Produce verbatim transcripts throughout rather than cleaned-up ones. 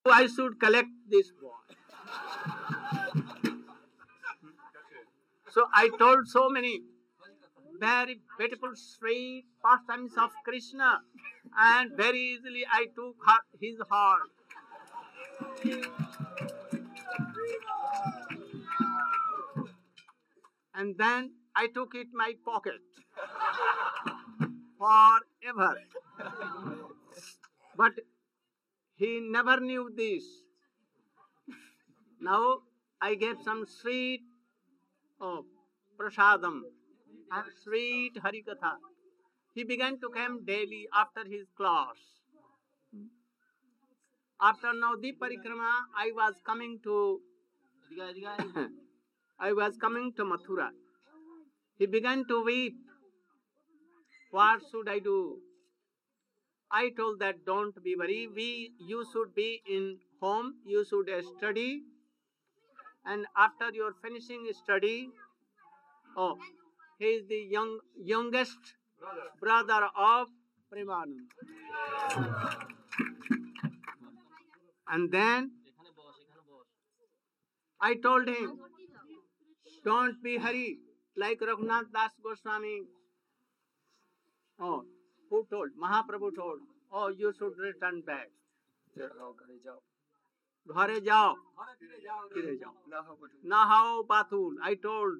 I should collect this boy. So I told so many very beautiful, sweet pastimes of Krishna, and very easily I took her, his heart. And then I took it my pocket forever. But he never knew this. Now I gave some sweet oh, prasadam and sweet harikatha. He began to come daily after his class. After Navdeep Parikrama, I was coming to I was coming to Mathura. He began to weep. What should I do? I told that don't be worried. We, you should be in home. You should study. And after your finishing study, oh, he is the young youngest brother of Premanand. And then I told him, don't be hurry, like Raghunath Das Goswami. Oh, who told? Mahaprabhu told, oh, you should return back. Ghare jao. Fire jao. Nahao bathul. I told.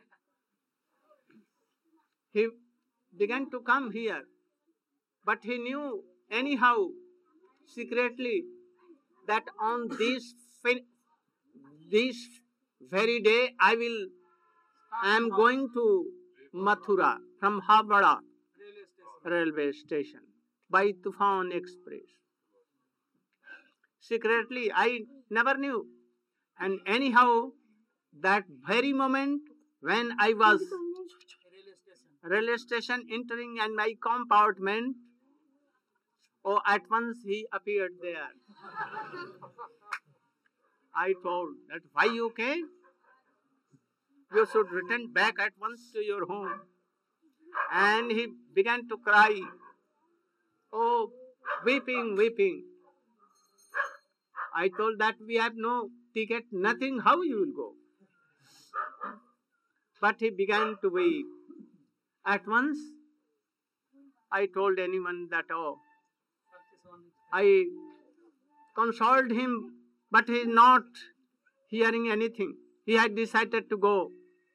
He began to come here. But he knew anyhow, secretly, that on this, fin- this very day I will, I am going to Mathura from Howrah railway station by Tufan Express. Secretly, I never knew. And anyhow, that very moment when I was railway station entering and my compartment, oh, at once he appeared there. I told that why you came? You should return back at once to your home. And he began to cry. Oh, weeping, weeping. I told that we have no ticket, nothing, how you will go? But he began to weep. At once, I told anyone that, oh, I consoled him, but he is not hearing anything. He had decided to go.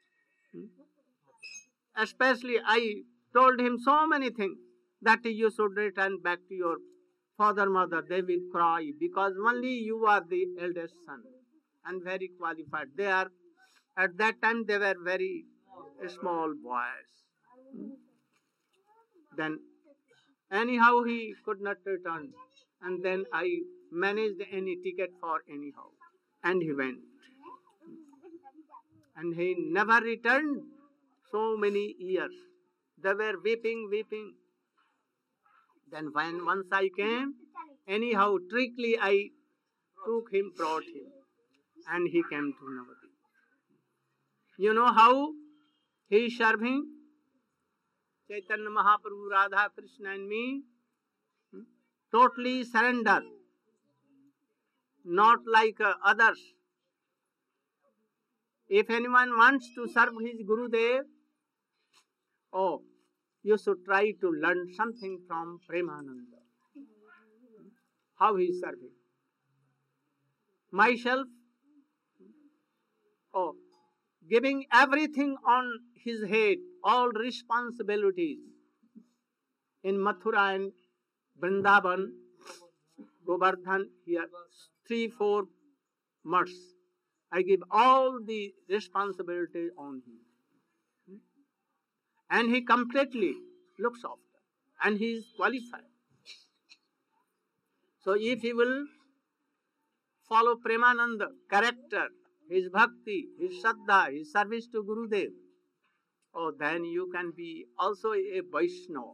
Especially, I told him so many things that you should return back to your father, mother. They will cry because only you are the eldest son and very qualified. They are, at that time, they were very small boys. Then, anyhow, he could not return. And then I managed any ticket for anyhow. And he went. And he never returned so many years. They were weeping, weeping. Then when once I came, anyhow, trickily I took him, brought him. And he came to Navadvip. You know how he is serving? Chaitanya Mahaprabhu, Radha, Krishna and me. Totally surrender. Not like uh, others. If anyone wants to serve his Gurudev, oh, you should try to learn something from Premananda. How he is serving. Myself, oh, giving everything on his head, all responsibilities. In Mathura and Vrindavan, Govardhan, here, three, four months. I give all the responsibility on him. And he completely looks after. And he is qualified. So if he will follow Premananda character, his bhakti, his shraddha, his service to Gurudev, oh, then you can be also a Vaishnava.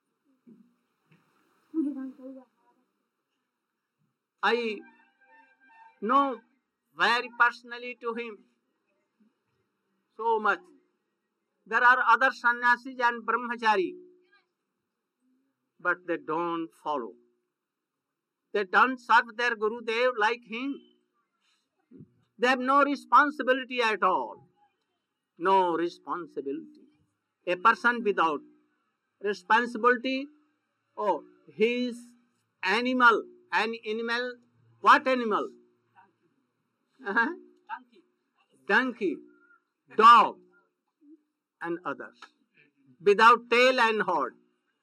I know very personally to him so much. There are other sannyasis and brahmachari, but they don't follow. They don't serve their Gurudev like him. They have no responsibility at all. No responsibility. A person without responsibility, oh, he is animal. An animal, what animal? Uh-huh. Donkey, dog, and others. Without tail and horn.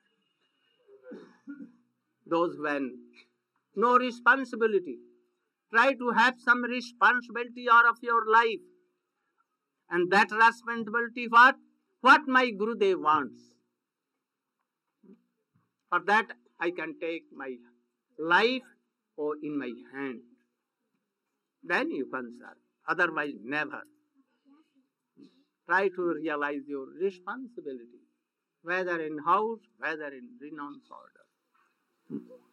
Those when no responsibility. Try to have some responsibility out of your life. And that responsibility, what? What my Gurudev wants. For that, I can take my life or in my hand. Then you can serve. Otherwise, never. Try to realize your responsibility, whether in house, whether in renounce order.